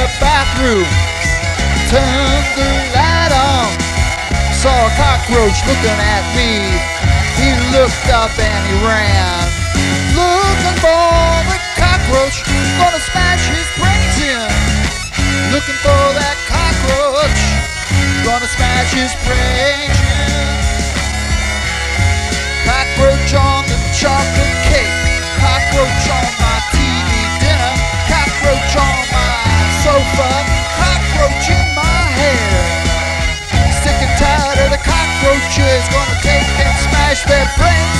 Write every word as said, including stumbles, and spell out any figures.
the bathroom, turned the light on, saw a cockroach looking at me. He looked up and he ran, looking for the cockroach, gonna smash his brains in. Looking for that cockroach, gonna smash his brains in. Cockroach on the chocolate cake, cockroach on my T V dinner, cockroach on my sofa, cockroach in my hair. Sick and tired of the cockroaches, gonna take and smash their brains.